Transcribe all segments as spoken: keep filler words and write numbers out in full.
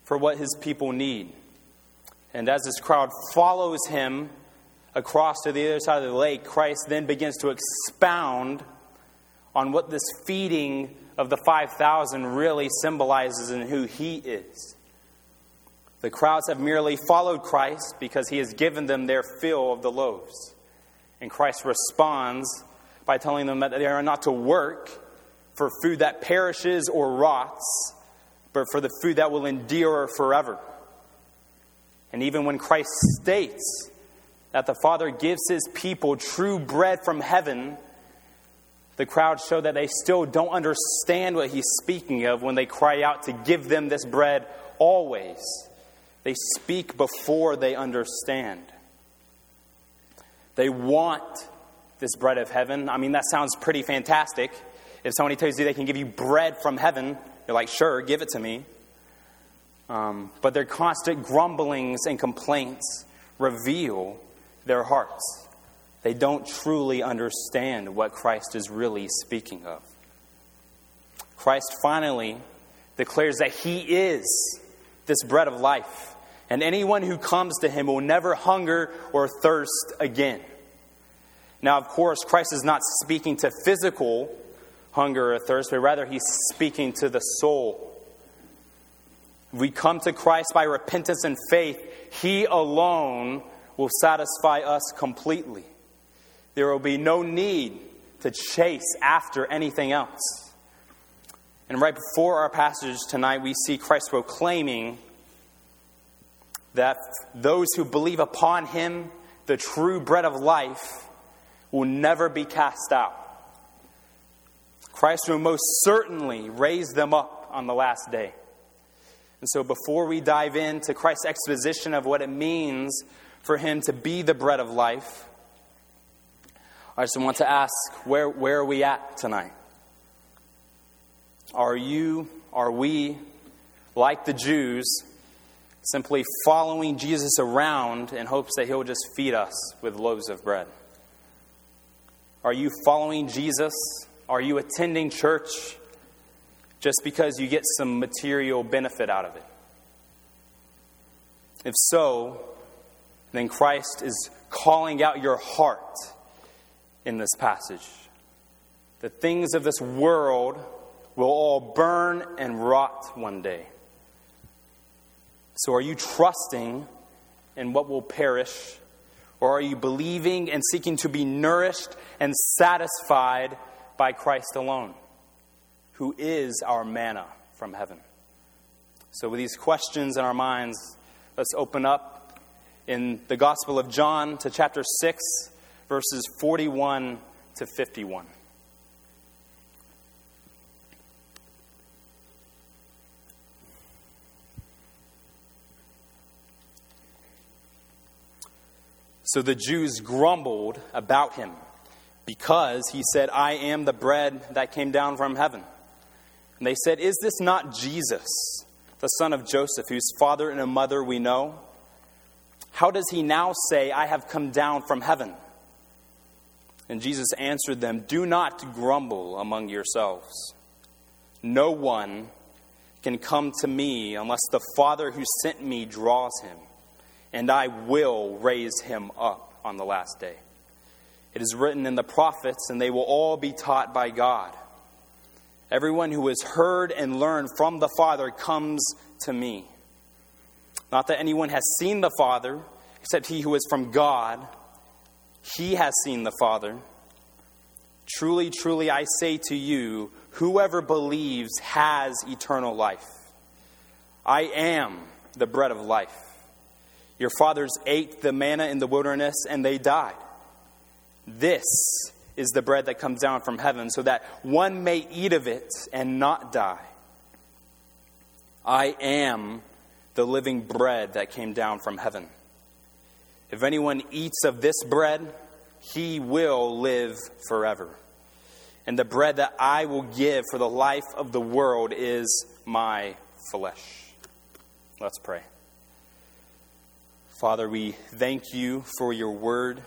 for what his people need. And as this crowd follows him across to the other side of the lake, Christ then begins to expound on what this feeding of the five thousand really symbolizes and who he is. The crowds have merely followed Christ because he has given them their fill of the loaves. And Christ responds by telling them that they are not to work for food that perishes or rots, but for the food that will endure forever. And even when Christ states that the Father gives his people true bread from heaven, the crowd show that they still don't understand what he's speaking of when they cry out to give them this bread always. They speak before they understand. They want this bread of heaven. I mean, that sounds pretty fantastic. If somebody tells you they can give you bread from heaven, you're like, sure, give it to me. Um, but their constant grumblings and complaints reveal their hearts. They don't truly understand what Christ is really speaking of. Christ finally declares that he is this bread of life, and anyone who comes to him will never hunger or thirst again. Now, of course, Christ is not speaking to physical hunger or thirst, but rather he's speaking to the soul. If we come to Christ by repentance and faith, he alone will satisfy us completely. There will be no need to chase after anything else. And right before our passage tonight, we see Christ proclaiming that those who believe upon him, the true bread of life, will never be cast out. Christ will most certainly raise them up on the last day. And so before we dive into Christ's exposition of what it means for him to be the bread of life, I just want to ask, where, where are we at tonight? Are you, are we, like the Jews, simply following Jesus around in hopes that he'll just feed us with loaves of bread? Are you following Jesus? Are you attending church just because you get some material benefit out of it? If so, then Christ is calling out your heart in this passage. The things of this world will all burn and rot one day. So are you trusting in what will perish, or are you believing and seeking to be nourished and satisfied by Christ alone, who is our manna from heaven? So with these questions in our minds, let's open up in the Gospel of John to chapter six, verses forty-one to fifty-one. So the Jews grumbled about him because he said, I am the bread that came down from heaven. And they said, is this not Jesus, the son of Joseph, whose father and mother we know? How does he now say, I have come down from heaven? And Jesus answered them, do not grumble among yourselves. No one can come to me unless the Father who sent me draws him, and I will raise him up on the last day. It is written in the prophets, and they will all be taught by God. Everyone who has heard and learned from the Father comes to me. Not that anyone has seen the Father, except he who is from God. He has seen the Father. Truly, truly, I say to you, whoever believes has eternal life. I am the bread of life. Your fathers ate the manna in the wilderness, and they died. This is the bread that comes down from heaven, so that one may eat of it and not die. I am the living bread that came down from heaven. If anyone eats of this bread, he will live forever. And the bread that I will give for the life of the world is my flesh. Let's pray. Father, we thank you for your word.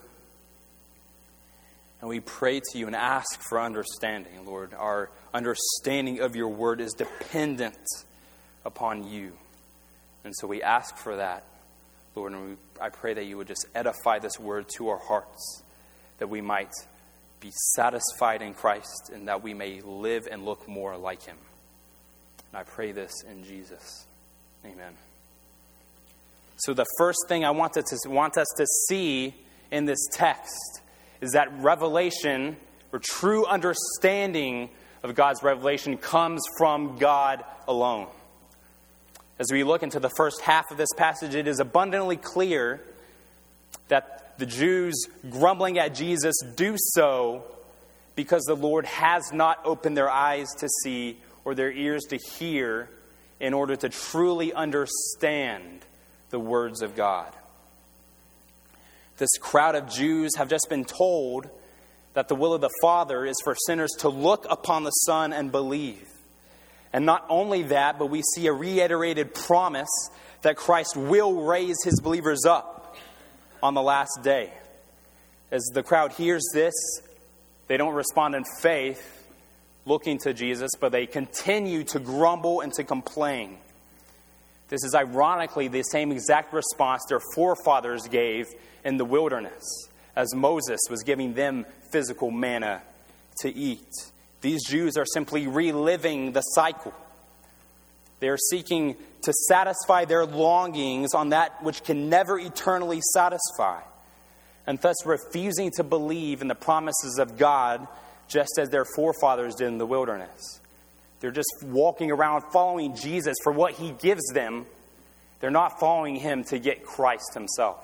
And we pray to you and ask for understanding, Lord. Our understanding of your word is dependent upon you. And so we ask for that, Lord, and we, I pray that you would just edify this word to our hearts, that we might be satisfied in Christ and that we may live and look more like him. And I pray this in Jesus. Amen. So the first thing I want, to, want us to see in this text is that revelation, or true understanding of God's revelation, comes from God alone. As we look into the first half of this passage, it is abundantly clear that the Jews grumbling at Jesus do so because the Lord has not opened their eyes to see or their ears to hear in order to truly understand the words of God. This crowd of Jews have just been told that the will of the Father is for sinners to look upon the Son and believe. And not only that, but we see a reiterated promise that Christ will raise his believers up on the last day. As the crowd hears this, they don't respond in faith, looking to Jesus, but they continue to grumble and to complain. This is ironically the same exact response their forefathers gave in the wilderness, as Moses was giving them physical manna to eat. These Jews are simply reliving the cycle. They are seeking to satisfy their longings on that which can never eternally satisfy, and thus refusing to believe in the promises of God just as their forefathers did in the wilderness. They're just walking around following Jesus for what he gives them. They're not following him to get Christ himself.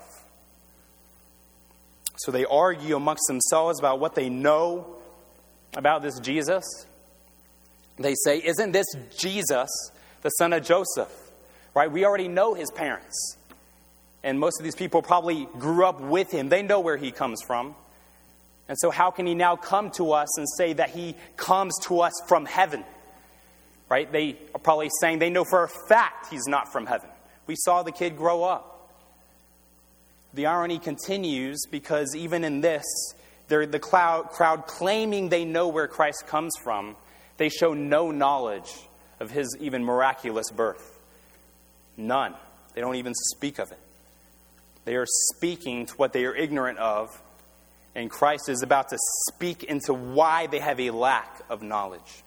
So they argue amongst themselves about what they know about this Jesus. They say, isn't this Jesus, the son of Joseph? Right? We already know his parents. And most of these people probably grew up with him. They know where he comes from. And so how can he now come to us and say that he comes to us from heaven? Right? They are probably saying they know for a fact he's not from heaven. We saw the kid grow up. The irony continues because even in this, they're the crowd, crowd claiming they know where Christ comes from, they show no knowledge of his even miraculous birth. None. They don't even speak of it. They are speaking to what they are ignorant of, and Christ is about to speak into why they have a lack of knowledge.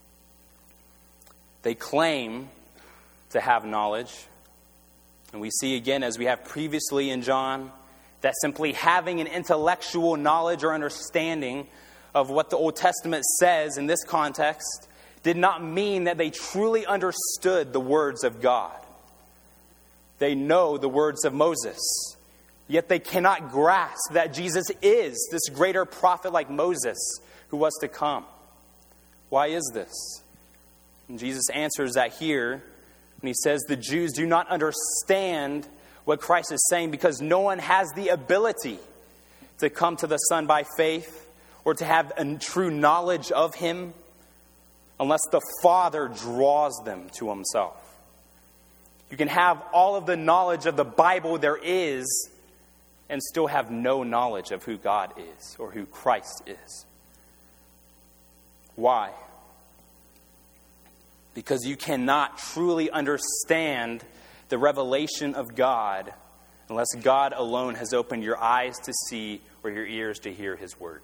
They claim to have knowledge, and we see again, as we have previously in John, that simply having an intellectual knowledge or understanding of what the Old Testament says in this context did not mean that they truly understood the words of God. They know the words of Moses, yet they cannot grasp that Jesus is this greater prophet like Moses who was to come. Why is this? And Jesus answers that here when he says the Jews do not understand what Christ is saying because no one has the ability to come to the Son by faith or to have a true knowledge of him unless the Father draws them to himself. You can have all of the knowledge of the Bible there is and still have no knowledge of who God is or who Christ is. Why? Because you cannot truly understand the revelation of God unless God alone has opened your eyes to see or your ears to hear his word.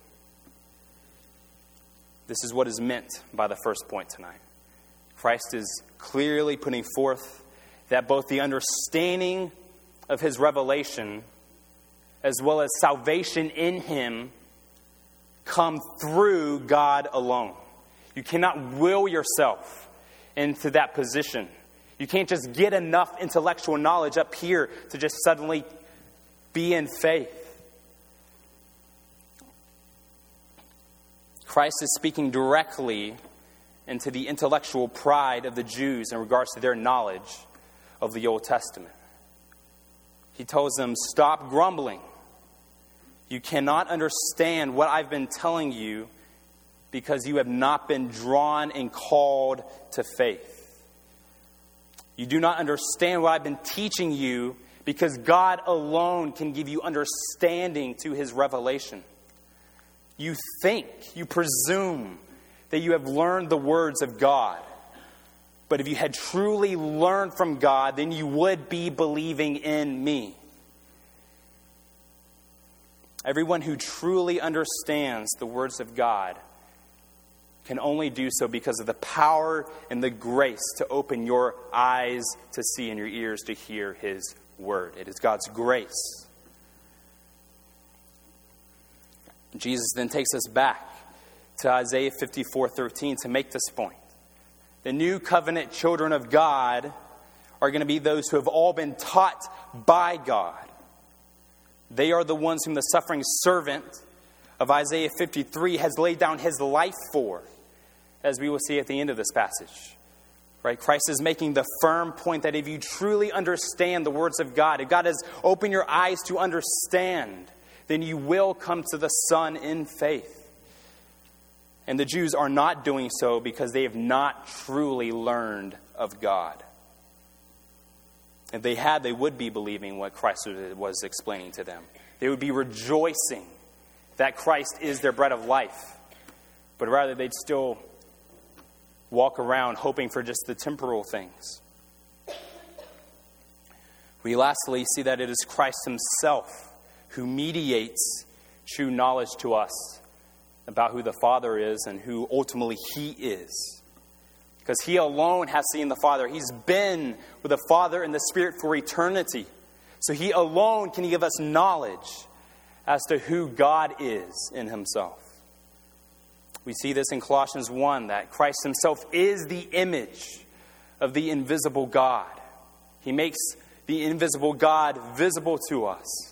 This is what is meant by the first point tonight. Christ is clearly putting forth that both the understanding of his revelation as well as salvation in him come through God alone. You cannot will yourself into that position. You can't just get enough intellectual knowledge up here to just suddenly be in faith. Christ is speaking directly into the intellectual pride of the Jews in regards to their knowledge of the Old Testament. He tells them, stop grumbling. You cannot understand what I've been telling you because you have not been drawn and called to faith. You do not understand what I've been teaching you because God alone can give you understanding to his revelation. You think, you presume that you have learned the words of God. But if you had truly learned from God, then you would be believing in me. Everyone who truly understands the words of God can only do so because of the power and the grace to open your eyes to see and your ears to hear his word. It is God's grace. Jesus then takes us back to Isaiah fifty-four thirteen to make this point. The new covenant children of God are going to be those who have all been taught by God. They are the ones whom the suffering servant of Isaiah fifty-three has laid down his life for, as we will see at the end of this passage. Right? Christ is making the firm point that if you truly understand the words of God, if God has opened your eyes to understand, then you will come to the Son in faith. And the Jews are not doing so because they have not truly learned of God. If they had, they would be believing what Christ was explaining to them. They would be rejoicing that Christ is their bread of life. But rather, they'd still walk around hoping for just the temporal things. We lastly see that it is Christ himself who mediates true knowledge to us about who the Father is and who ultimately he is. Because he alone has seen the Father. He's been with the Father and the Spirit for eternity. So he alone can give us knowledge as to who God is in himself. We see this in Colossians one, that Christ himself is the image of the invisible God. He makes the invisible God visible to us.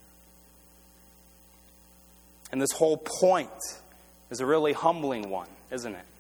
And this whole point is a really humbling one, isn't it?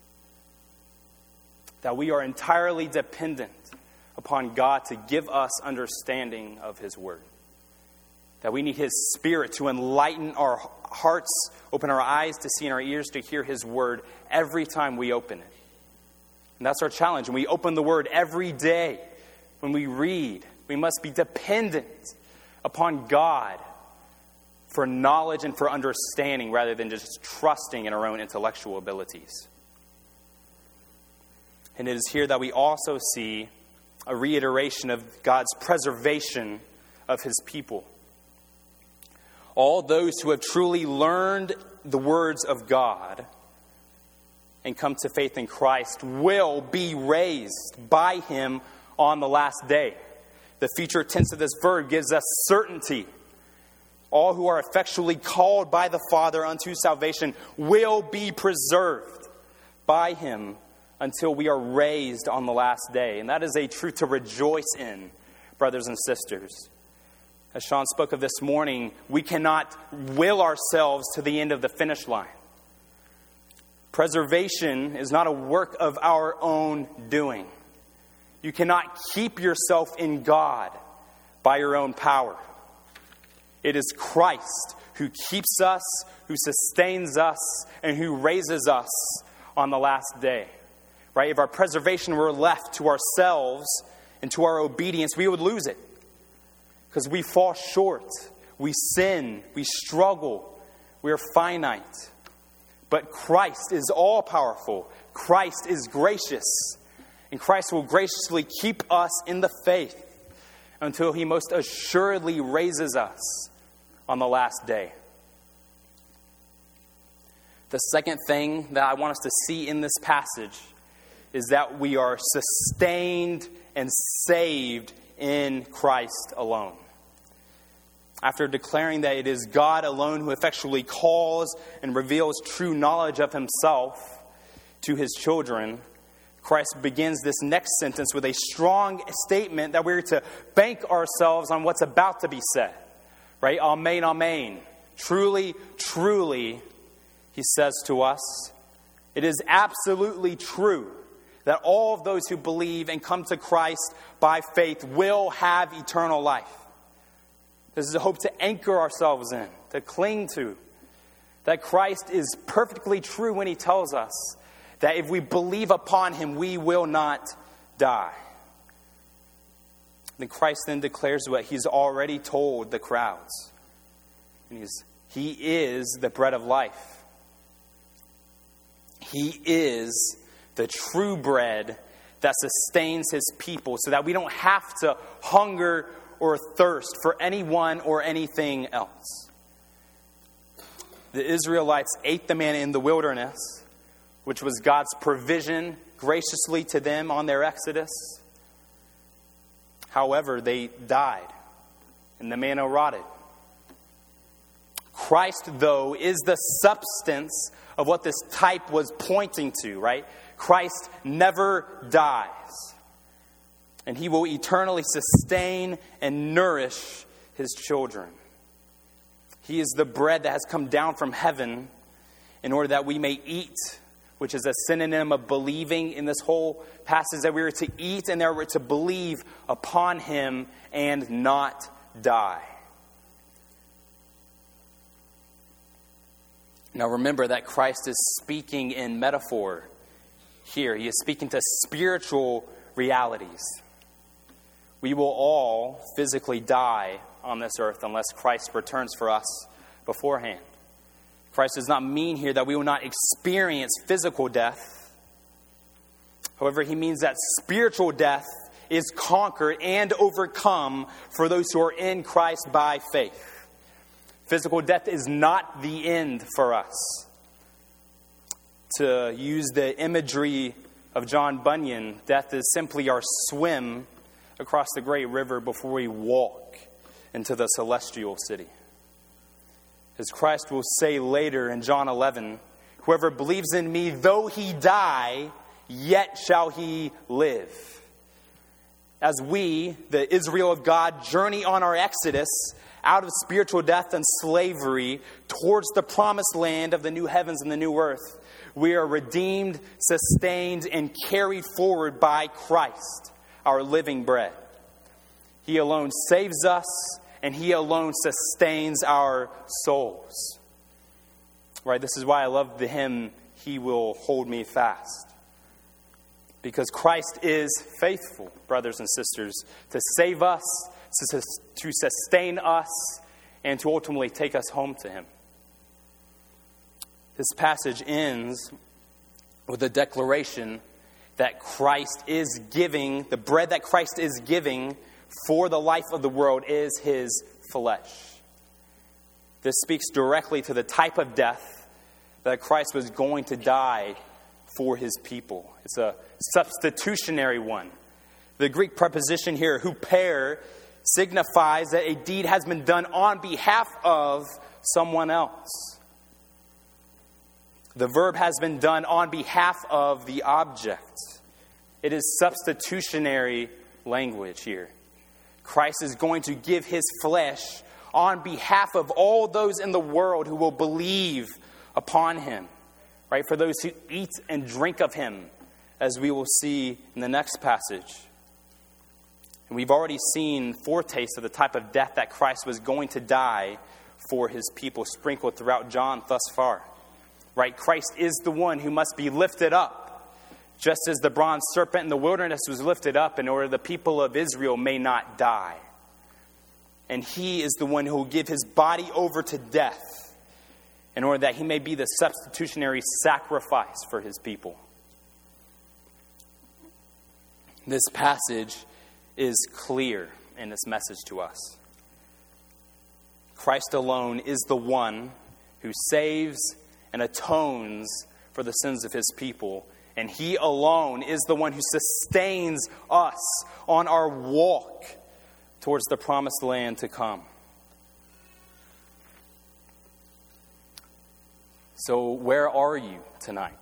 That we are entirely dependent upon God to give us understanding of his word. That we need his Spirit to enlighten our hearts, open our eyes to see and our ears to hear his word every time we open it. And that's our challenge. When we open the word every day, when we read, we must be dependent upon God for knowledge and for understanding rather than just trusting in our own intellectual abilities. And it is here that we also see a reiteration of God's preservation of his people. All those who have truly learned the words of God and come to faith in Christ will be raised by him on the last day. The future tense of this verb gives us certainty. All who are effectually called by the Father unto salvation will be preserved by him until we are raised on the last day. And that is a truth to rejoice in, brothers and sisters. As Sean spoke of this morning, we cannot will ourselves to the end of the finish line. Preservation is not a work of our own doing. You cannot keep yourself in God by your own power. It is Christ who keeps us, who sustains us, and who raises us on the last day. Right? If our preservation were left to ourselves and to our obedience, we would lose it. Because we fall short. We sin. We struggle. We are finite. But Christ is all-powerful. Christ is gracious. And Christ will graciously keep us in the faith until he most assuredly raises us on the last day. The second thing that I want us to see in this passage is that we are sustained and saved in Christ alone. After declaring that it is God alone who effectually calls and reveals true knowledge of himself to his children, Christ begins this next sentence with a strong statement that we're to bank ourselves on what's about to be said. Right? Amen, amen. Truly, truly, he says to us, it is absolutely true that all of those who believe and come to Christ by faith will have eternal life. This is a hope to anchor ourselves in, to cling to. That Christ is perfectly true when he tells us that if we believe upon him, we will not die. Then Christ then declares what he's already told the crowds. And he's, he is the bread of life. He is the true bread that sustains his people so that we don't have to hunger or thirst for anyone or anything else. The Israelites ate the manna in the wilderness, which was God's provision graciously to them on their exodus. However, they died, and the manna rotted. Christ, though, is the substance of what this type was pointing to, right? Christ never dies. And he will eternally sustain and nourish his children. He is the bread that has come down from heaven in order that we may eat, which is a synonym of believing in this whole passage, that we are to eat and that we are to believe upon him and not die. Now remember that Christ is speaking in metaphor here. He is speaking to spiritual realities. We will all physically die on this earth unless Christ returns for us beforehand. Christ does not mean here that we will not experience physical death. However, he means that spiritual death is conquered and overcome for those who are in Christ by faith. Physical death is not the end for us. To use the imagery of John Bunyan, death is simply our swim across the great river before we walk into the celestial city. As Christ will say later in John eleven, whoever believes in me, though he die, yet shall he live. As we, the Israel of God, journey on our exodus out of spiritual death and slavery towards the promised land of the new heavens and the new earth, we are redeemed, sustained, and carried forward by Christ, our living bread. He alone saves us, and he alone sustains our souls. Right? This is why I love the hymn, He Will Hold Me Fast. Because Christ is faithful, brothers and sisters, to save us, to sustain us, and to ultimately take us home to him. This passage ends with a declaration that Christ is giving, the bread that Christ is giving for the life of the world is his flesh. This speaks directly to the type of death that Christ was going to die for his people. It's a substitutionary one. The Greek preposition here, huper, signifies that a deed has been done on behalf of someone else. The verb has been done on behalf of the object. It is substitutionary language here. Christ is going to give his flesh on behalf of all those in the world who will believe upon him. Right? For those who eat and drink of him, as we will see in the next passage. And we've already seen foretastes of the type of death that Christ was going to die for his people, sprinkled throughout John thus far. Right? Christ is the one who must be lifted up, just as the bronze serpent in the wilderness was lifted up in order the people of Israel may not die. And he is the one who will give his body over to death in order that he may be the substitutionary sacrifice for his people. This passage is clear in its message to us. Christ alone is the one who saves and atones for the sins of his people. And he alone is the one who sustains us on our walk towards the promised land to come. So where are you tonight?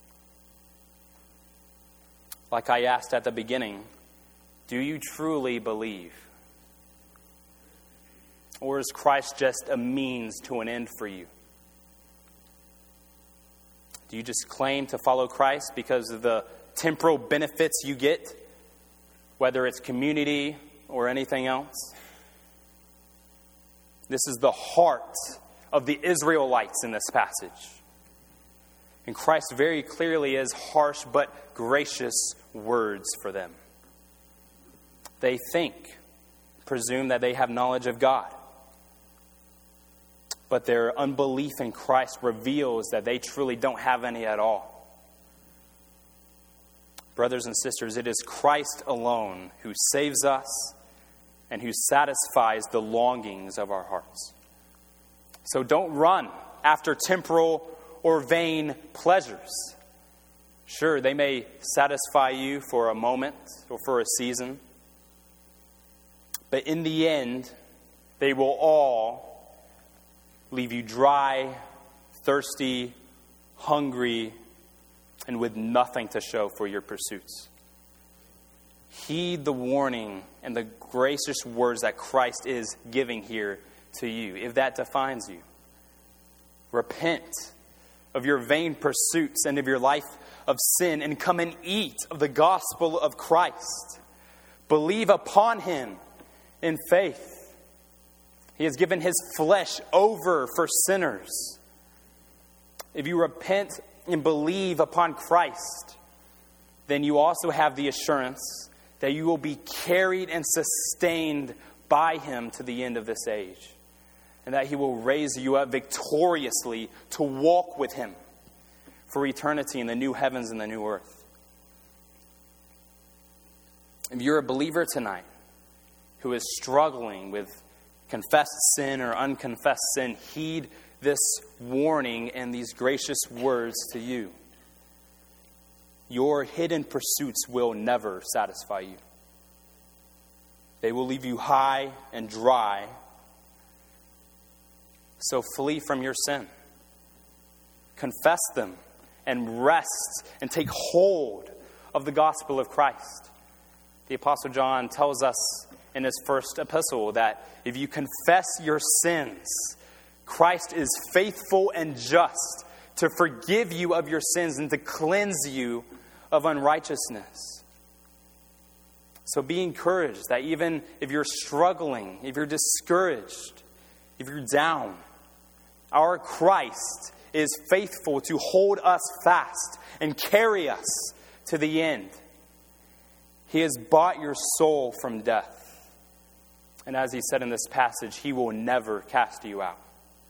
Like I asked at the beginning, do you truly believe? Or is Christ just a means to an end for you? Do you just claim to follow Christ because of the temporal benefits you get, whether it's community or anything else? This is the heart of the Israelites in this passage. And Christ very clearly has harsh but gracious words for them. They think, presume that they have knowledge of God. But their unbelief in Christ reveals that they truly don't have any at all. Brothers and sisters, it is Christ alone who saves us and who satisfies the longings of our hearts. So don't run after temporal or vain pleasures. Sure, they may satisfy you for a moment or for a season, but in the end, they will all leave you dry, thirsty, hungry, and with nothing to show for your pursuits. Heed the warning and the gracious words that Christ is giving here to you, if that defines you. Repent of your vain pursuits and of your life of sin, and come and eat of the gospel of Christ. Believe upon him in faith. He has given his flesh over for sinners. If you repent and believe upon Christ, then you also have the assurance that you will be carried and sustained by him to the end of this age, and that he will raise you up victoriously to walk with him for eternity in the new heavens and the new earth. If you're a believer tonight who is struggling with confessed sin or unconfessed sin, heed this warning and these gracious words to you. Your hidden pursuits will never satisfy you. They will leave you high and dry. So flee from your sin. Confess them and rest and take hold of the gospel of Christ. The Apostle John tells us in his first epistle that if you confess your sins, Christ is faithful and just to forgive you of your sins and to cleanse you of unrighteousness. So be encouraged that even if you're struggling, if you're discouraged, if you're down, our Christ is faithful to hold us fast and carry us to the end. He has bought your soul from death. And as he said in this passage, he will never cast you out.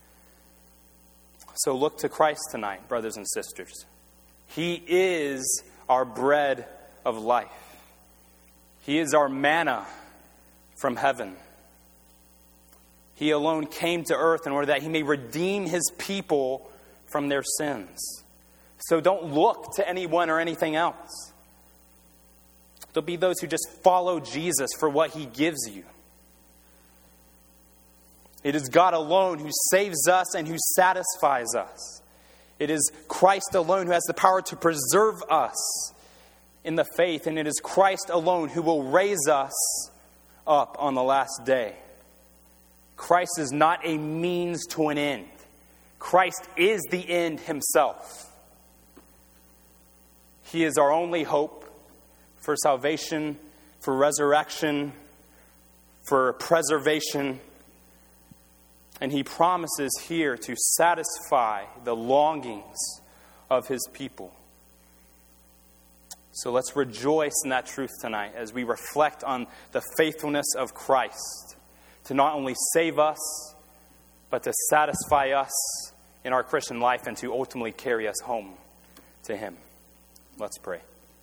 So look to Christ tonight, brothers and sisters. He is our bread of life. He is our manna from heaven. He alone came to earth in order that he may redeem his people from their sins. So don't look to anyone or anything else. There'll be those who just follow Jesus for what he gives you. It is God alone who saves us and who satisfies us. It is Christ alone who has the power to preserve us in the faith. And it is Christ alone who will raise us up on the last day. Christ is not a means to an end. Christ is the end himself. He is our only hope for salvation, for resurrection, for preservation. And he promises here to satisfy the longings of his people. So let's rejoice in that truth tonight as we reflect on the faithfulness of Christ to not only save us, but to satisfy us in our Christian life and to ultimately carry us home to him. Let's pray.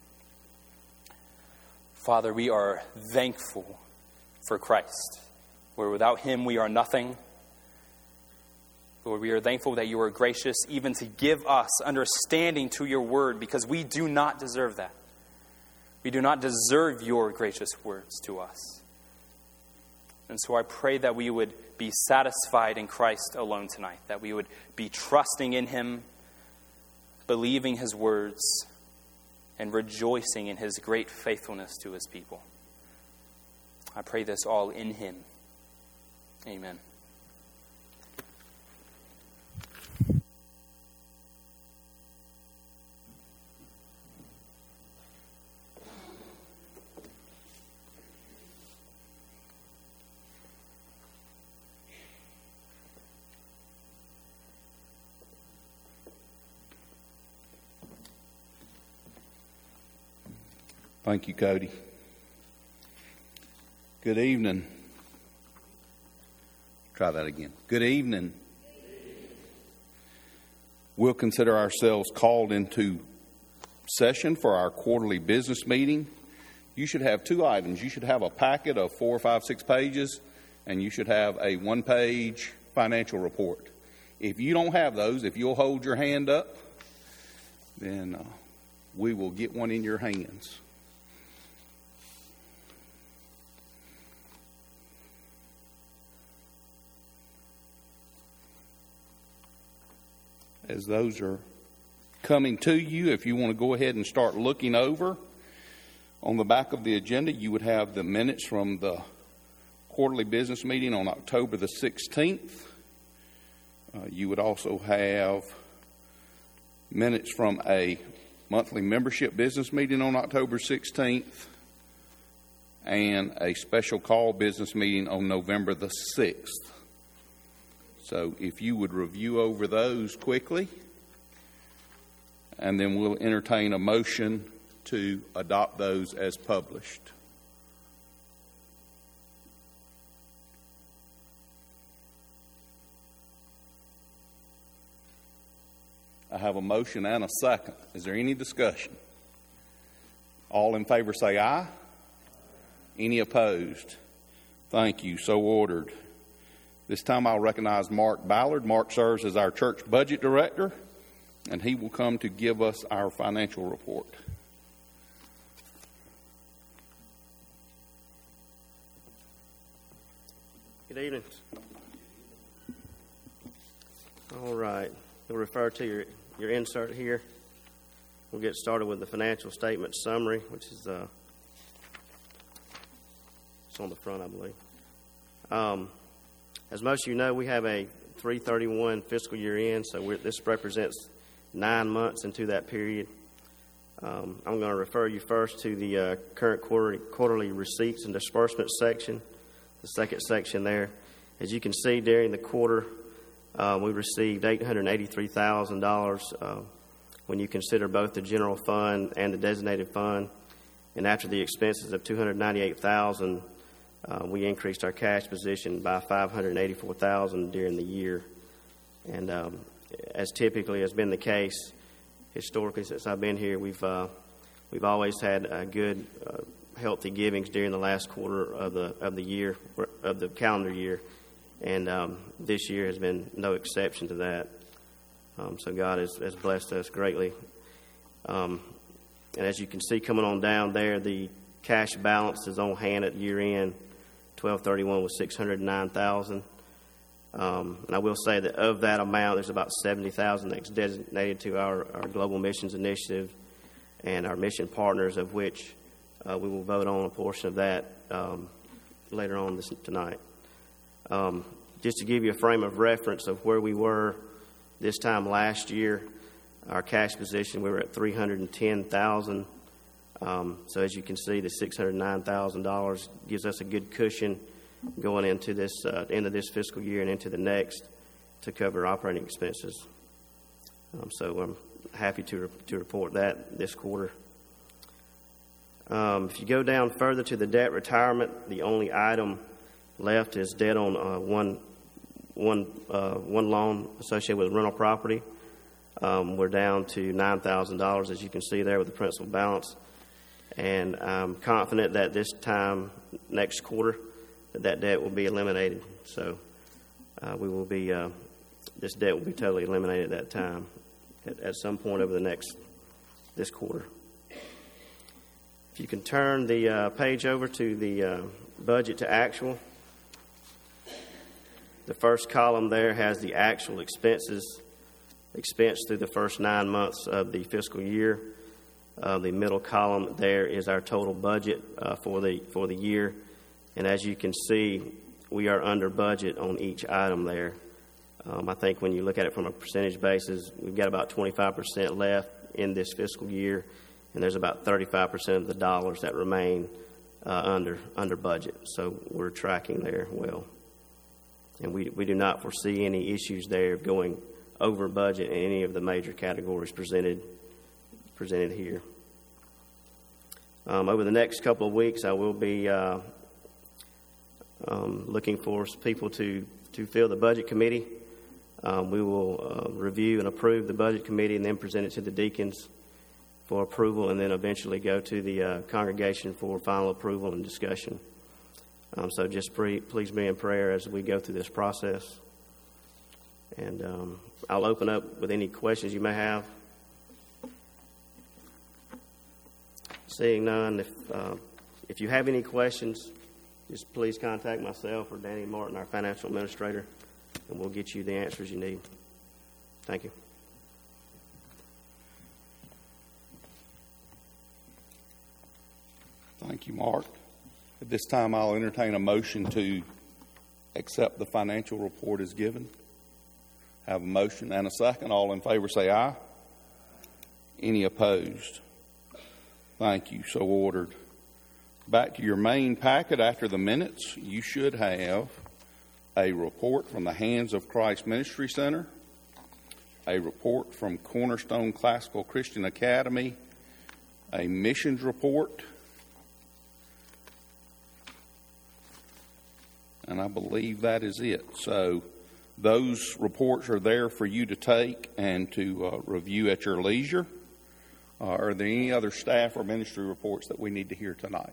Father, we are thankful for Christ. Where without him we are nothing. Lord, we are thankful that you are gracious even to give us understanding to your word, because we do not deserve that. We do not deserve your gracious words to us. And so I pray that we would be satisfied in Christ alone tonight, that we would be trusting in him, believing his words, and rejoicing in his great faithfulness to his people. I pray this all in him. Amen. Thank you, Cody. Good evening. Try that again. Good evening. We'll consider ourselves called into session for our quarterly business meeting. You should have two items. You should have a packet of four, five, six pages, and you should have a one-page financial report. If you don't have those, if you'll hold your hand up, then uh, we will get one in your hands. As those are coming to you, if you want to go ahead and start looking over, on the back of the agenda, you would have the minutes from the quarterly business meeting on October the sixteenth. Uh, you would also have minutes from a monthly membership business meeting on October sixteenth and a special call business meeting on November the sixth. So if you would review over those quickly, and then we'll entertain a motion to adopt those as published. I have a motion and a second. Is there any discussion? All in favor say aye. Any opposed? Thank you. So ordered. This time I'll recognize Mark Ballard. Mark serves as our church budget director, and he will come to give us our financial report. Good evening. All right. We'll refer to your, your insert here. We'll get started with the financial statement summary, which is uh, it's on the front, I believe. Um, as most of you know, we have a three thirty-one fiscal year end, so we're, this represents nine months into that period. Um, I'm going to refer you first to the uh, current quarterly, quarterly receipts and disbursements section, the second section there. As you can see, during the quarter, uh, we received eight hundred eighty-three thousand dollars uh, when you consider both the general fund and the designated fund. And after the expenses of two hundred ninety-eight thousand dollars, uh, we increased our cash position by five hundred eighty-four thousand dollars during the year. And um, as typically has been the case historically since I've been here, we've uh, we've always had a good, uh, healthy givings during the last quarter of the of the year of the calendar year, and um, this year has been no exception to that. Um, so God has, has blessed us greatly. Um, and as you can see, coming on down there, the cash balance is on hand at year end. twelve thirty-one was six hundred nine thousand dollars. Um, and I will say that of that amount, there's about seventy thousand dollars that's designated to our, our Global Missions Initiative and our mission partners, of which uh, we will vote on a portion of that um, later on this tonight. Um, just to give you a frame of reference of where we were this time last year, our cash position, we were at three hundred ten thousand dollars. Um, so as you can see, the six hundred nine thousand dollars gives us a good cushion going into this uh, end of this fiscal year and into the next to cover operating expenses. Um, so I'm happy to re- to report that this quarter. Um, if you go down further to the debt retirement, the only item left is debt on uh, one one uh, one loan associated with rental property. Um, we're down to nine thousand dollars, as you can see there, with the principal balance. And I'm confident that this time next quarter, that that debt will be eliminated. So uh, we will be, uh, this debt will be totally eliminated at that time, at, at some point over the next, this quarter. If you can turn the uh, page over to the uh, budget to actual. The first column there has the actual expenses, expense through the first nine months of the fiscal year. Uh, the middle column there is our total budget uh, for the for the year. And as you can see, we are under budget on each item there. Um, I think when you look at it from a percentage basis, we've got about twenty-five percent left in this fiscal year, and there's about thirty-five percent of the dollars that remain uh, under under budget. So we're tracking there well. And we we do not foresee any issues there going over budget in any of the major categories presented presented here. Um, over the next couple of weeks, I will be uh, um, looking for people to, to fill the budget committee. Um, we will uh, review and approve the budget committee and then present it to the deacons for approval, and then eventually go to the uh, congregation for final approval and discussion. Um, so just pre- please be in prayer as we go through this process. And um, I'll open up with any questions you may have. Seeing none, if uh, if you have any questions, just please contact myself or Danny Martin, our financial administrator, and we'll get you the answers you need. Thank you. Thank you, Mark. At this time, I'll entertain a motion to accept the financial report as given. Have a motion and a second. All in favor say aye. Any opposed? Thank you. So ordered. Back to your main packet after the minutes, you should have a report from the Hands of Christ Ministry Center, a report from Cornerstone Classical Christian Academy, a missions report, and I believe that is it. So those reports are there for you to take and to uh, review at your leisure. Uh, are there any other staff or ministry reports that we need to hear tonight?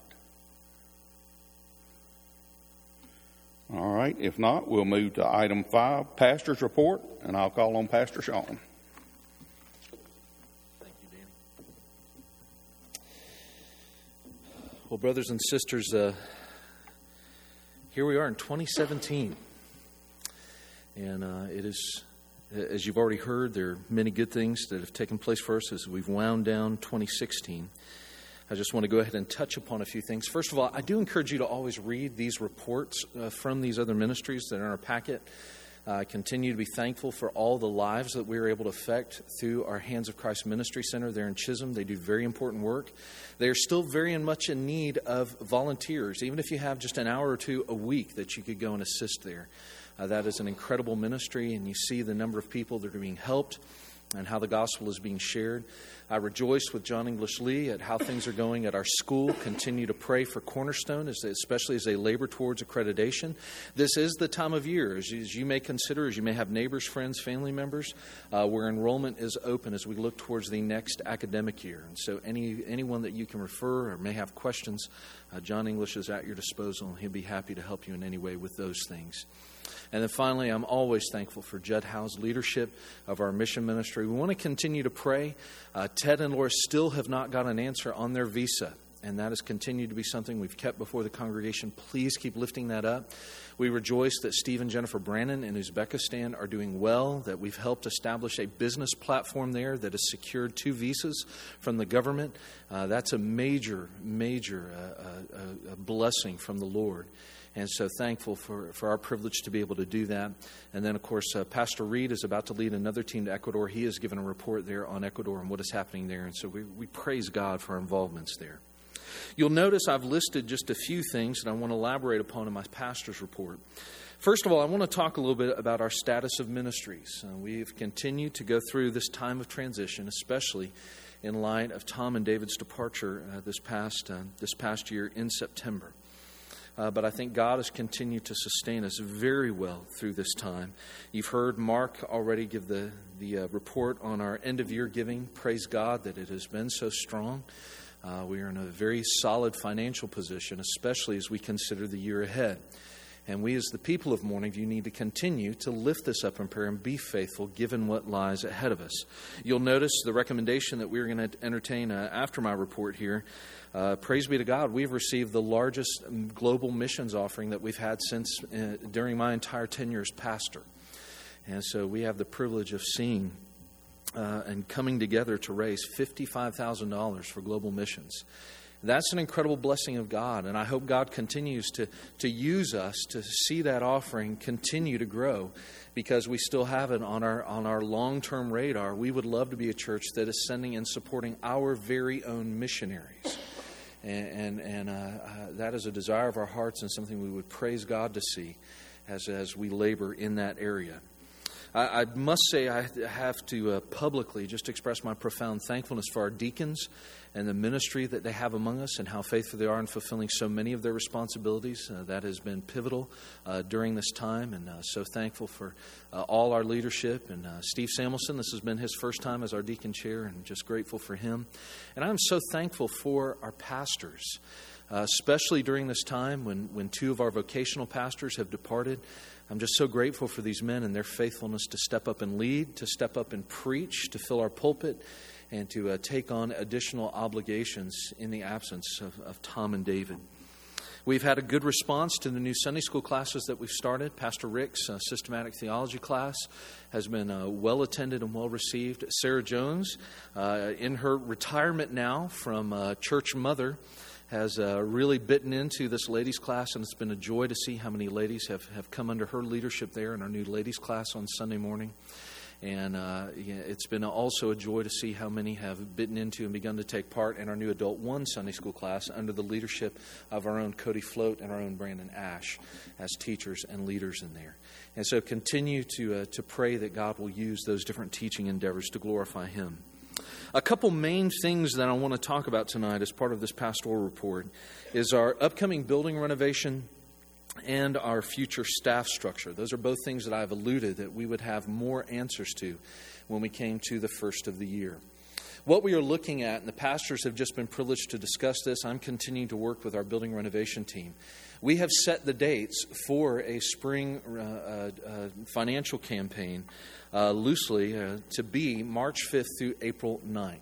All right. If not, we'll move to item five, Pastor's Report, and I'll call on Pastor Sean. Thank you, Danny. Well, brothers and sisters, uh, here we are in twenty seventeen. And uh, it is, as you've already heard, there are many good things that have taken place for us as we've wound down twenty sixteen. I just want to go ahead and touch upon a few things. First of all, I do encourage you to always read these reports uh, from these other ministries that are in our packet. I uh, continue to be thankful for all the lives that we were able to affect through our Hands of Christ Ministry Center there in Chisholm. They do very important work. They are still very much in need of volunteers, even if you have just an hour or two a week that you could go and assist there. Uh, that is an incredible ministry, and you see the number of people that are being helped and how the gospel is being shared. I rejoice with John English Lee at how things are going at our school. Continue to pray for Cornerstone, as they, especially as they labor towards accreditation. This is the time of year, as you, as you may consider, as you may have neighbors, friends, family members, uh, where enrollment is open as we look towards the next academic year. And so any anyone that you can refer or may have questions, uh, John English is at your disposal, and he'll be happy to help you in any way with those things. And then finally, I'm always thankful for Judd Howe's leadership of our mission ministry. We want to continue to pray. Uh, Ted and Laura still have not got an answer on their visa, and that has continued to be something we've kept before the congregation. Please keep lifting that up. We rejoice that Steve and Jennifer Brannon in Uzbekistan are doing well, that we've helped establish a business platform there that has secured two visas from the government. Uh, that's a major, major uh, uh, uh, blessing from the Lord. And so thankful for, for our privilege to be able to do that. And then, of course, uh, Pastor Reed is about to lead another team to Ecuador. He has given a report there on Ecuador and what is happening there. And so we, we praise God for our involvements there. You'll notice I've listed just a few things that I want to elaborate upon in my pastor's report. First of all, I want to talk a little bit about our status of ministries. Uh, we've continued to go through this time of transition, especially in light of Tom and David's departure uh, this past uh, this past year in September. Uh, but I think God has continued to sustain us very well through this time. You've heard Mark already give the, the uh, report on our end-of-year giving. Praise God that it has been so strong. Uh, we are in a very solid financial position, especially as we consider the year ahead. And we as the people of Morning View need to continue to lift this up in prayer and be faithful given what lies ahead of us. You'll notice the recommendation that we're going to entertain uh, after my report here. Uh, praise be to God, we've received the largest global missions offering that we've had since uh, during my entire tenure as pastor. And so we have the privilege of seeing uh, and coming together to raise fifty-five thousand dollars for global missions. That's an incredible blessing of God, and I hope God continues to, to use us to see that offering continue to grow, because we still have it on our on our long-term radar. We would love to be a church that is sending and supporting our very own missionaries. And, and, and uh, uh, that is a desire of our hearts and something we would praise God to see as, as we labor in that area. I, I must say I have to uh, publicly just express my profound thankfulness for our deacons and the ministry that they have among us and how faithful they are in fulfilling so many of their responsibilities. Uh, that has been pivotal uh, during this time, and uh, so thankful for uh, all our leadership. And uh, Steve Samuelson, this has been his first time as our deacon chair, and just grateful for him. And I'm so thankful for our pastors, uh, especially during this time when, when two of our vocational pastors have departed. I'm just so grateful for these men and their faithfulness to step up and lead, to step up and preach, to fill our pulpit, and to uh, take on additional obligations in the absence of, of Tom and David. We've had a good response to the new Sunday school classes that we've started. Pastor Rick's uh, systematic theology class has been uh, well attended and well received. Sarah Jones, uh, in her retirement now from uh, church mother, has uh, really bitten into this ladies' class, and it's been a joy to see how many ladies have, have come under her leadership there in our new ladies' class on Sunday morning. And uh, yeah, it's been also a joy to see how many have bitten into and begun to take part in our new Adult One Sunday School class under the leadership of our own Cody Float and our own Brandon Ash as teachers and leaders in there. And so continue to uh, to pray that God will use those different teaching endeavors to glorify Him. A couple main things that I want to talk about tonight as part of this pastoral report is our upcoming building renovation and our future staff structure. Those are both things that I've alluded that we would have more answers to when we came to the first of the year. What we are looking at, and the pastors have just been privileged to discuss this, I'm continuing to work with our building renovation team. We have set the dates for a spring uh, uh, uh, financial campaign uh, loosely uh, to be March fifth through April ninth.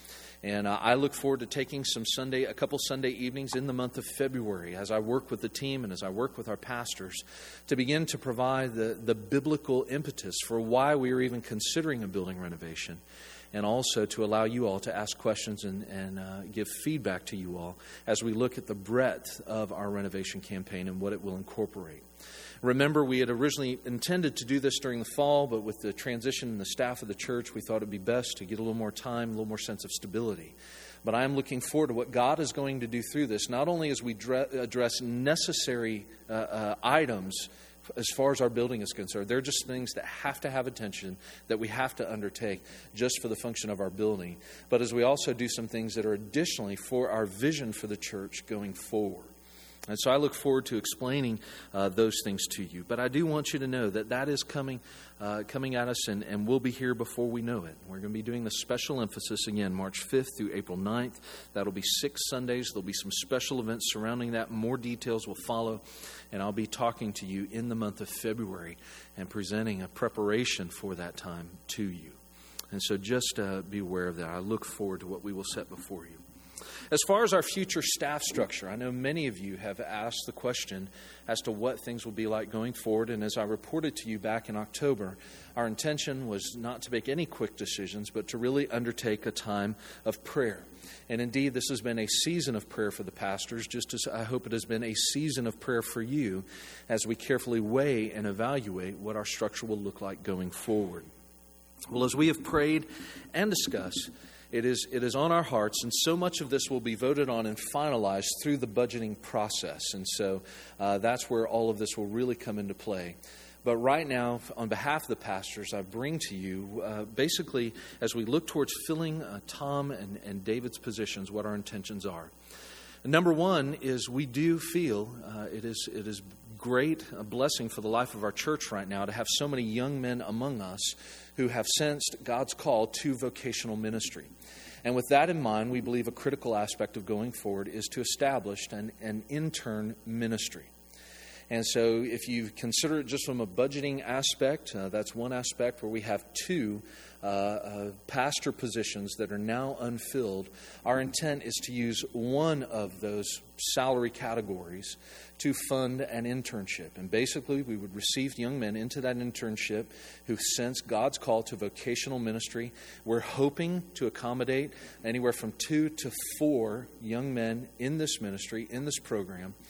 And uh, I look forward to taking some Sunday, a couple Sunday evenings in the month of February as I work with the team and as I work with our pastors to begin to provide the, the biblical impetus for why we are even considering a building renovation, and also to allow you all to ask questions and, and uh, give feedback to you all as we look at the breadth of our renovation campaign and what it will incorporate. Remember, we had originally intended to do this during the fall, but with the transition in the staff of the church, we thought it would be best to get a little more time, a little more sense of stability. But I am looking forward to what God is going to do through this, not only as we dre- address necessary uh, uh, items as far as our building is concerned. They're just things that have to have attention, that we have to undertake just for the function of our building. But as we also do some things that are additionally for our vision for the church going forward. And so I look forward to explaining uh, those things to you. But I do want you to know that that is coming uh, coming at us, and, and we'll be here before we know it. We're going to be doing the special emphasis again, March fifth through April ninth. That'll be six Sundays. There'll be some special events surrounding that. More details will follow. And I'll be talking to you in the month of February and presenting a preparation for that time to you. And so just uh, be aware of that. I look forward to what we will set before you. As far as our future staff structure, I know many of you have asked the question as to what things will be like going forward. And as I reported to you back in October, our intention was not to make any quick decisions, but to really undertake a time of prayer. And indeed, this has been a season of prayer for the pastors, just as I hope it has been a season of prayer for you as we carefully weigh and evaluate what our structure will look like going forward. Well, as we have prayed and discussed, It is it is on our hearts, and so much of this will be voted on and finalized through the budgeting process. And so uh, that's where all of this will really come into play. But right now, on behalf of the pastors, I bring to you, uh, basically, as we look towards filling uh, Tom and, and David's positions, what our intentions are. Number one is we do feel uh, it is it is great a blessing for the life of our church right now to have so many young men among us who have sensed God's call to vocational ministry. And with that in mind, we believe a critical aspect of going forward is to establish an, an intern ministry. And so if you consider it just from a budgeting aspect, uh, that's one aspect where we have two uh, uh, pastor positions that are now unfilled. Our intent is to use one of those salary categories to fund an internship. And basically, we would receive young men into that internship who sense God's call to vocational ministry. We're hoping to accommodate anywhere from two to four young men in this ministry, in this program.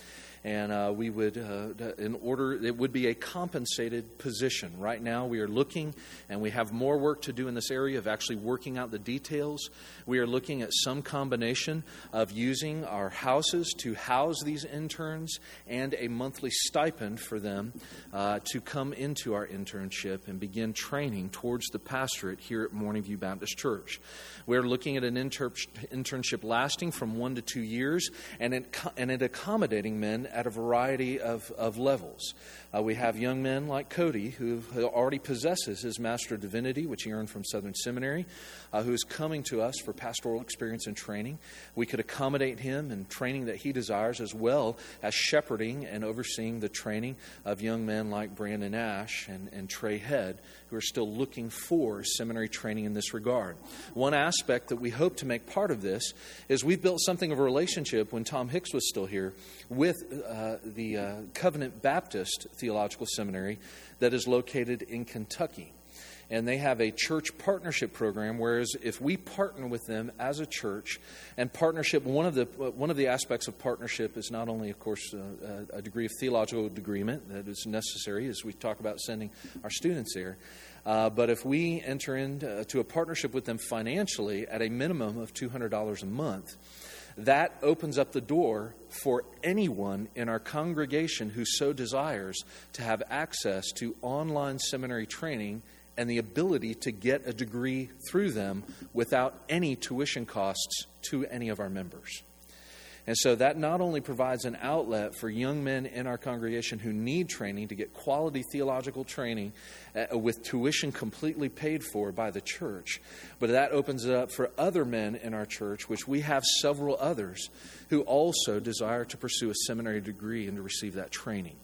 And uh, we would, uh, in order, it would be a compensated position. Right now we are looking, and we have more work to do in this area of actually working out the details. We are looking at some combination of using our houses to house these interns and a monthly stipend for them uh, to come into our internship and begin training towards the pastorate here at Morning View Baptist Church. We're looking at an inter- internship lasting from one to two years and it, and it accommodating men at a variety of, of levels. Uh, we have young men like Cody, who already possesses his Master of Divinity, which he earned from Southern Seminary, uh, who is coming to us for pastoral experience and training. We could accommodate him in training that he desires, as well as shepherding and overseeing the training of young men like Brandon Ash and, and Trey Head, who are still looking for seminary training in this regard. One aspect that we hope to make part of this is we've built something of a relationship when Tom Hicks was still here with uh, the uh, Covenant Baptist Theological Seminary that is located in Kentucky. And they have a church partnership program, whereas if we partner with them as a church, and partnership, one of the one of the aspects of partnership is not only, of course, uh, a degree of theological agreement that is necessary as we talk about sending our students there, uh, but if we enter into a partnership with them financially at a minimum of two hundred dollars a month, that opens up the door for anyone in our congregation who so desires to have access to online seminary training and the ability to get a degree through them without any tuition costs to any of our members. And so that not only provides an outlet for young men in our congregation who need training to get quality theological training uh, with tuition completely paid for by the church, but that opens it up for other men in our church, which we have several others who also desire to pursue a seminary degree and to receive that training.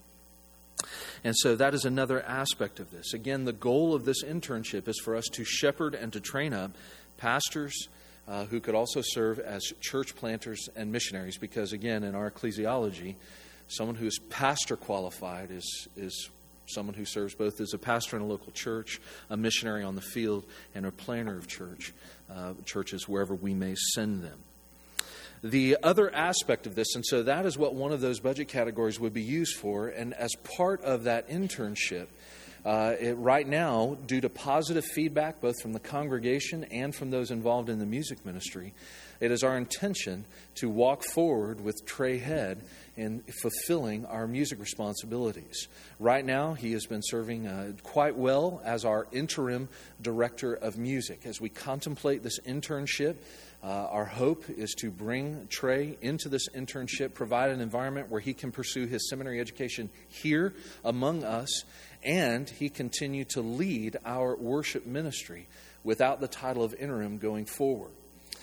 And so that is another aspect of this. Again, the goal of this internship is for us to shepherd and to train up pastors uh, who could also serve as church planters and missionaries. Because, again, in our ecclesiology, someone who is pastor qualified is, is someone who serves both as a pastor in a local church, a missionary on the field, and a planter of church uh, churches wherever we may send them. The other aspect of this, and so that is what one of those budget categories would be used for, and as part of that internship, uh, it, right now, due to positive feedback both from the congregation and from those involved in the music ministry, it is our intention to walk forward with Trey Head in fulfilling our music responsibilities. Right now, he has been serving uh, quite well as our interim director of music. As we contemplate this internship, Uh, our hope is to bring Trey into this internship, provide an environment where he can pursue his seminary education here among us, and he continue to lead our worship ministry without the title of interim going forward.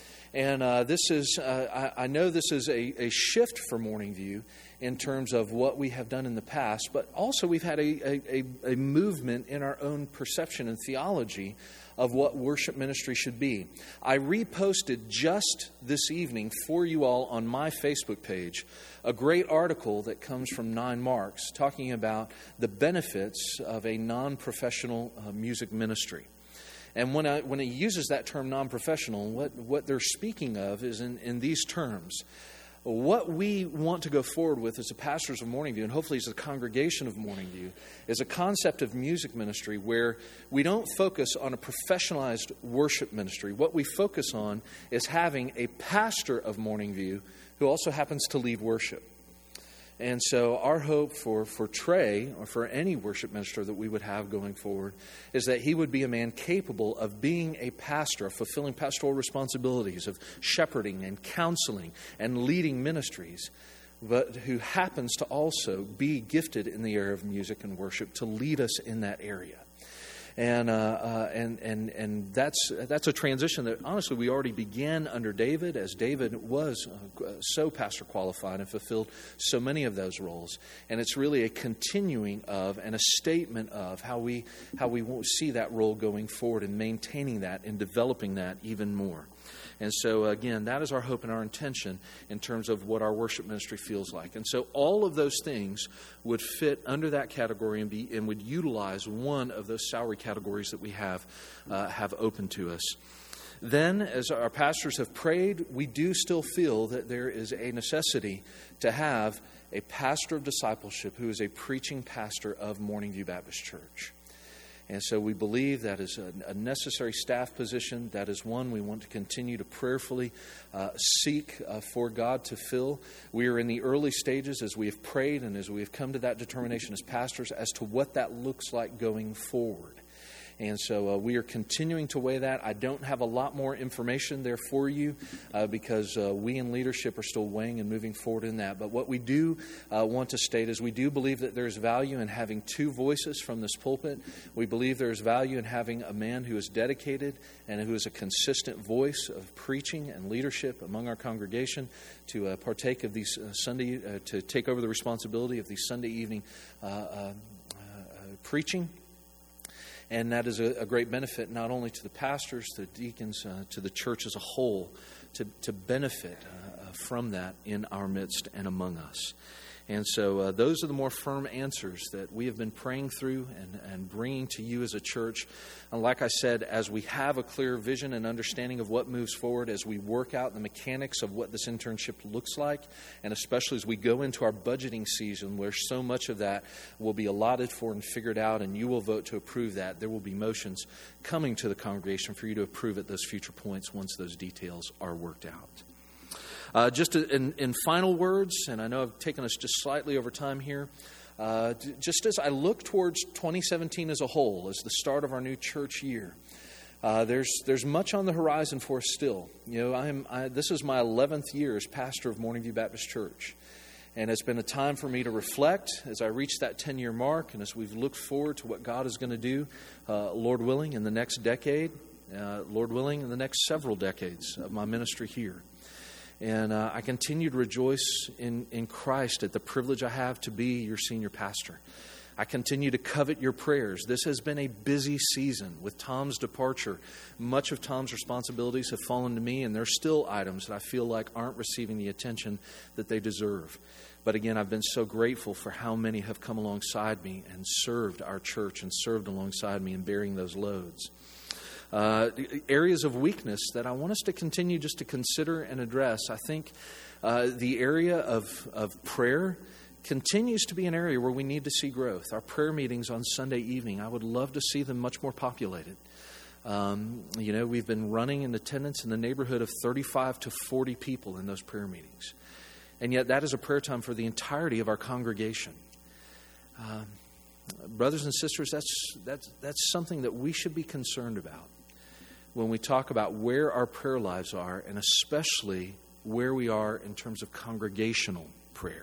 And uh, this is, uh, I, I know this is a, a shift for Morning View in terms of what we have done in the past, but also we've had a, a, a movement in our own perception and theology of what worship ministry should be. I reposted just this evening for you all on my Facebook page a great article that comes from Nine Marks talking about the benefits of a non-professional uh, music ministry. And when, I, when it uses that term non-professional, what, what they're speaking of is in, in these terms. What we want to go forward with as the pastors of Morning View, and hopefully as a congregation of Morning View, is a concept of music ministry where we don't focus on a professionalized worship ministry. What we focus on is having a pastor of Morning View who also happens to lead worship. And so our hope for, for Trey, or for any worship minister that we would have going forward, is that he would be a man capable of being a pastor, of fulfilling pastoral responsibilities, of shepherding and counseling and leading ministries, but who happens to also be gifted in the area of music and worship to lead us in that area. And uh, uh, and and and that's that's a transition that honestly we already began under David, as David was uh, so pastor qualified and fulfilled so many of those roles. And it's really a continuing of and a statement of how we how we see that role going forward and maintaining that and developing that even more. And so, again, that is our hope and our intention in terms of what our worship ministry feels like. And so all of those things would fit under that category and be and would utilize one of those salary categories that we have uh, have open to us. Then, as our pastors have prayed, we do still feel that there is a necessity to have a pastor of discipleship who is a preaching pastor of Morning View Baptist Church. And so we believe that is a, a necessary staff position. That is one we want to continue to prayerfully uh, seek uh, for God to fill. We are in the early stages as we have prayed and as we have come to that determination as pastors as to what that looks like going forward. And so uh, we are continuing to weigh that. I don't have a lot more information there for you uh, because uh, we in leadership are still weighing and moving forward in that. But what we do uh, want to state is we do believe that there's value in having two voices from this pulpit. We believe there's value in having a man who is dedicated and who is a consistent voice of preaching and leadership among our congregation to uh, partake of these uh, Sunday, uh, to take over the responsibility of these Sunday evening uh, uh, uh, preaching. And that is a, a great benefit not only to the pastors, to the deacons, uh, to the church as a whole, to, to benefit uh, from that in our midst and among us. And so uh, those are the more firm answers that we have been praying through and, and bringing to you as a church. And like I said, as we have a clear vision and understanding of what moves forward, as we work out the mechanics of what this internship looks like, and especially as we go into our budgeting season where so much of that will be allotted for and figured out, and you will vote to approve that, there will be motions coming to the congregation for you to approve at those future points once those details are worked out. Uh, just in, in final words, and I know I've taken us just slightly over time here, uh, just as I look towards twenty seventeen as a whole, as the start of our new church year, uh, there's there's much on the horizon for us still. You know, I'm I, this is my eleventh year as pastor of Morning View Baptist Church, and it's been a time for me to reflect as I reach that ten-year mark, and as we've looked forward to what God is going to do, uh, Lord willing, in the next decade, uh, Lord willing, in the next several decades of my ministry here. And uh, I continue to rejoice in, in Christ at the privilege I have to be your senior pastor. I continue to covet your prayers. This has been a busy season. With Tom's departure, much of Tom's responsibilities have fallen to me, and there are still items that I feel like aren't receiving the attention that they deserve. But again, I've been so grateful for how many have come alongside me and served our church and served alongside me in bearing those loads. Uh, areas of weakness that I want us to continue just to consider and address. I think uh, the area of, of prayer continues to be an area where we need to see growth. Our prayer meetings on Sunday evening, I would love to see them much more populated. Um, you know, we've been running in attendance in the neighborhood of thirty-five to forty people in those prayer meetings. And yet that is a prayer time for the entirety of our congregation. Um, brothers and sisters, that's, that's, that's something that we should be concerned about when we talk about where our prayer lives are, and especially where we are in terms of congregational prayer.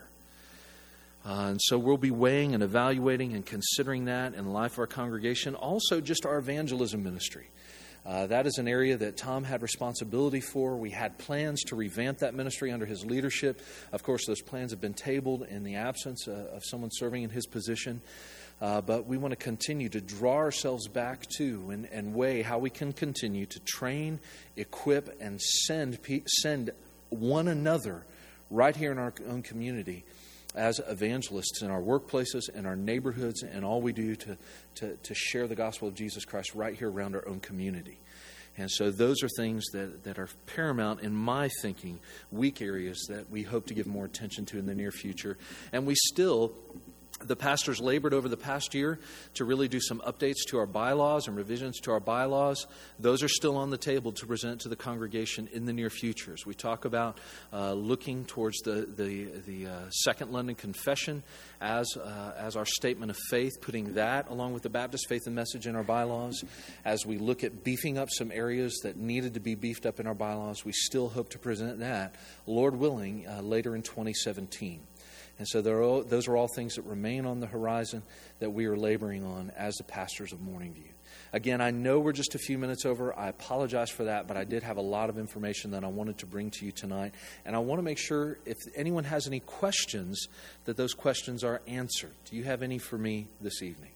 Uh, and so we'll be weighing and evaluating and considering that in the life of our congregation. Also, just our evangelism ministry. Uh, that is an area that Tom had responsibility for. We had plans to revamp that ministry under his leadership. Of course, those plans have been tabled in the absence uh, of someone serving in his position. Uh, but we want to continue to draw ourselves back to and, and weigh how we can continue to train, equip, and send send one another right here in our own community as evangelists in our workplaces, in our neighborhoods, and all we do to, to, to share the gospel of Jesus Christ right here around our own community. And so those are things that, that are paramount in my thinking, weak areas that we hope to give more attention to in the near future. And we still... The pastors labored over the past year to really do some updates to our bylaws and revisions to our bylaws. Those are still on the table to present to the congregation in the near future. As we talk about uh, looking towards the the, the uh, Second London Confession as uh, as our statement of faith, putting that along with the Baptist Faith and Message in our bylaws. As we look at beefing up some areas that needed to be beefed up in our bylaws, we still hope to present that, Lord willing, uh, later in twenty seventeen. And so there are, those are all things that remain on the horizon that we are laboring on as the pastors of Morning View. Again, I know we're just a few minutes over. I apologize for that, but I did have a lot of information that I wanted to bring to you tonight. And I want to make sure if anyone has any questions, that those questions are answered. Do you have any for me this evening?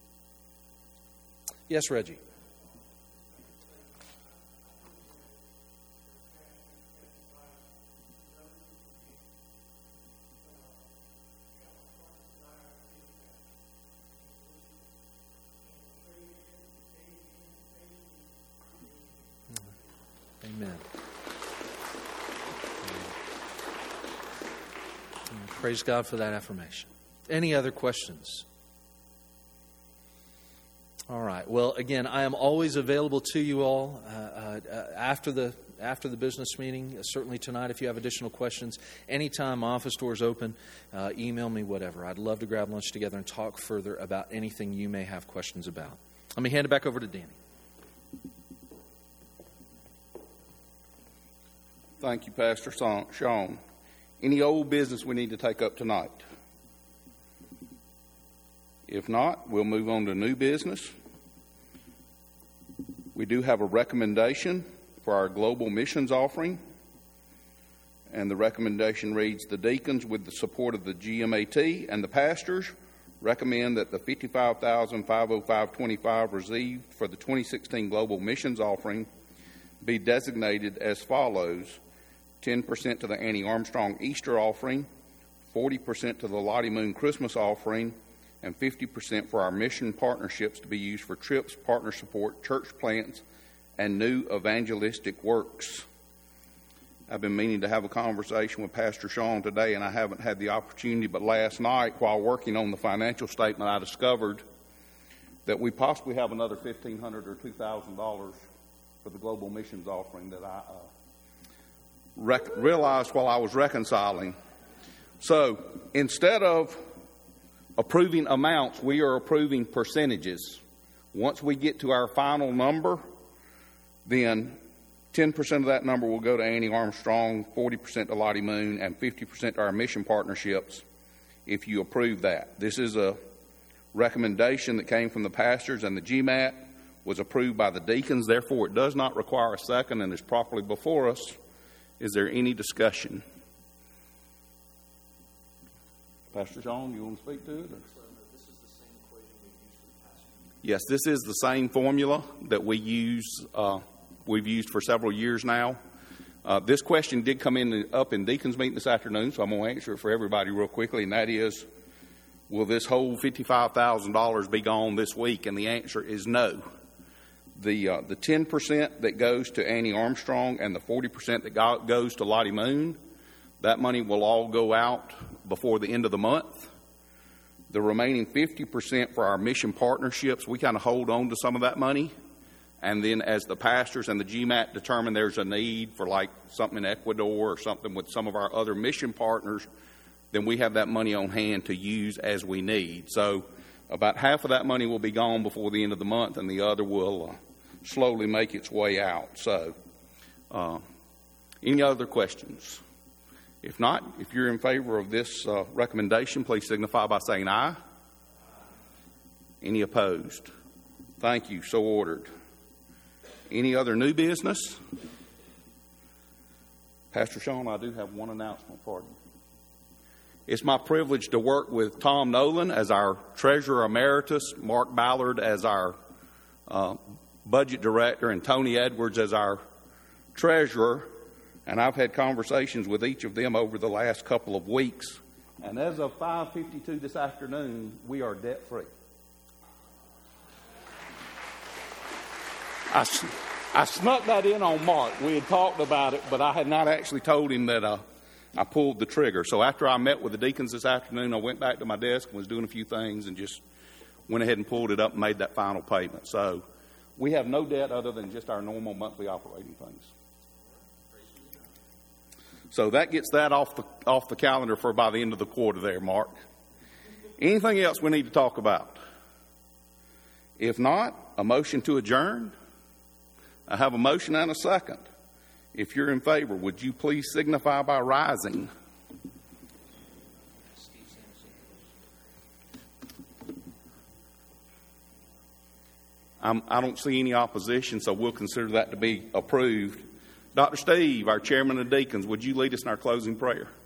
Yes, Reggie. Amen. Praise God for that affirmation. Any other questions? All right. Well, again, I am always available to you all uh, uh, after the after the business meeting. Uh, certainly tonight, if you have additional questions, anytime my office door is open, uh, email me, whatever. I'd love to grab lunch together and talk further about anything you may have questions about. Let me hand it back over to Danny. Thank you, Pastor Sean. Any old business we need to take up tonight? If not, we'll move on to new business. We do have a recommendation for our global missions offering. And the recommendation reads, the deacons, with the support of the G M A T and the pastors, recommend that the fifty-five thousand five hundred five dollars and twenty-five cents received for the twenty sixteen global missions offering be designated as follows: ten percent to the Annie Armstrong Easter offering, forty percent to the Lottie Moon Christmas offering, and fifty percent for our mission partnerships to be used for trips, partner support, church plants, and new evangelistic works. I've been meaning to have a conversation with Pastor Sean today, and I haven't had the opportunity, but last night, while working on the financial statement, I discovered that we possibly have another fifteen hundred dollars or two thousand dollars for the global missions offering that I uh, rec- realized while I was reconciling. So instead of approving amounts, we are approving percentages. Once we get to our final number, then ten percent of that number will go to Annie Armstrong, forty percent to Lottie Moon, and fifty percent to our mission partnerships if you approve that. This is a recommendation that came from the pastors, and the G M A T was approved by the deacons. Therefore, it does not require a second and is properly before us. Is there any discussion? Pastor Sean, you want to speak to it? Or? Yes, this is the same formula that we use, uh, we've used for several years now. Uh, this question did come in up in Deacons meeting this afternoon, so I'm going to answer it for everybody real quickly, and that is, will this whole fifty-five thousand dollars be gone this week? And the answer is no. The uh, the ten percent that goes to Annie Armstrong and the forty percent that go- goes to Lottie Moon, that money will all go out before the end of the month. The remaining fifty percent for our mission partnerships, we kind of hold on to some of that money. And then as the pastors and the G M A T determine there's a need for like something in Ecuador or something with some of our other mission partners, then we have that money on hand to use as we need. So about half of that money will be gone before the end of the month, and the other will uh, slowly make its way out. So uh, any other questions? If not, if you're in favor of this uh, recommendation, please signify by saying aye. Any opposed? Thank you. So ordered. Any other new business? Pastor Sean, I do have one announcement for you. It's my privilege to work with Tom Nolan as our Treasurer Emeritus, Mark Ballard as our uh, Budget Director, and Tony Edwards as our Treasurer. And I've had conversations with each of them over the last couple of weeks. And as of five fifty-two this afternoon, we are debt-free. I, I snuck that in on Mark. We had talked about it, but I had not actually told him that uh, I pulled the trigger. So after I met with the deacons this afternoon, I went back to my desk and was doing a few things and just went ahead and pulled it up and made that final payment. So we have no debt other than just our normal monthly operating things. So that gets that off the off the calendar for by the end of the quarter there, Mark. Anything else we need to talk about? If not, a motion to adjourn. I have a motion and a second. If you're in favor, would you please signify by rising? I'm, I don't see any opposition, so we'll consider that to be approved. Doctor Steve, our chairman of deacons, would you lead us in our closing prayer?